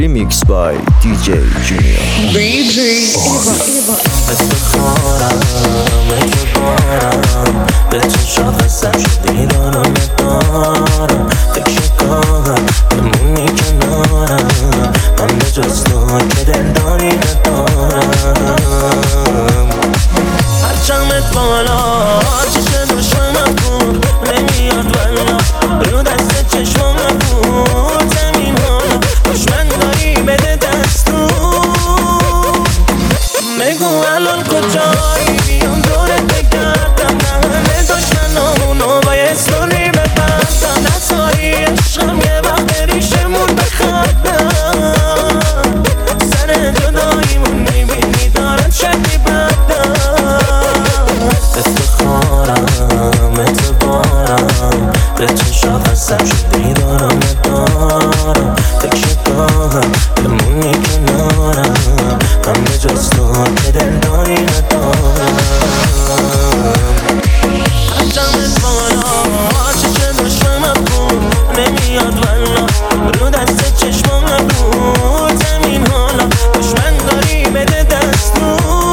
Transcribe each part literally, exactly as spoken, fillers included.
Remix by دی جی Junior. دی جی افتخارم اجبارم به تو شاخصم شدی دارم دارم تکشگاهم بمونی کنارم من به جز تو که دلداری ندارم هرچمت بالا چشم دشمنم بود نمیاد والا رو دست چشمم بود زمین حالا دشمن داری بده دستور بگو الان کجایی بیام دورت بگردم همه دشمنامونو با یه ستوری ببندم نساری عشقم یه وقت ریشمون بخندم سر جداییمون میبینی دارن شکلی بدم افتخارم اعتبارم به تو شاخصم شدی دارم ندارم تکشگاهم بمونی کنارم من به جز تو که دلداری ندارم هرچمت بالا چشم دشمنم بود نمیاد والا رو دست چشمم بود زمین حالا دشمن داری بده دستور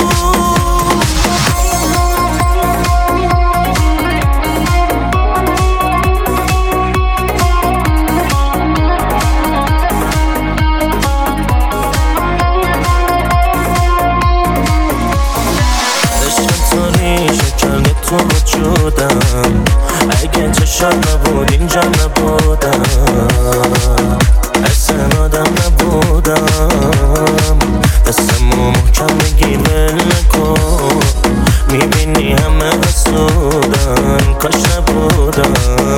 تو وجودم اگه چشم نبود اینجا نبودم اصلا آدم نبودم دستمو محکم بگیر ول نکن میبینی همه حسودن کاش نبودم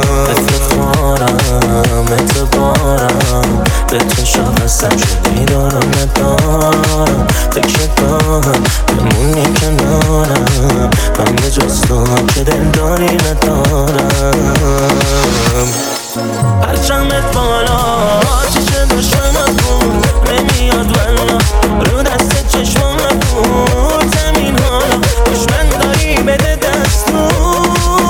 افتخارم اعتبارم به تو شاخصم شدی دارم ندارم تکشگاهم بمونی کنارم من به جز تو که دلداری ندارم هرچمت بالا چشم دشمنم بود نمیاد والا رو دست چشمم بود زمین حالا دشمن داری بده دستور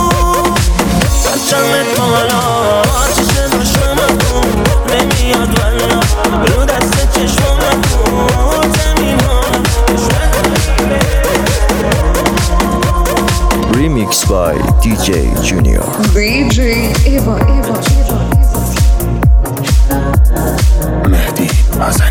هرچمت بالا چشم دشمنم بود نمیاد والا رو دست چشمم بود زمین حالا دشمن داری بده Remix by دی جی Junior. دی جی ایوا مهدی حسن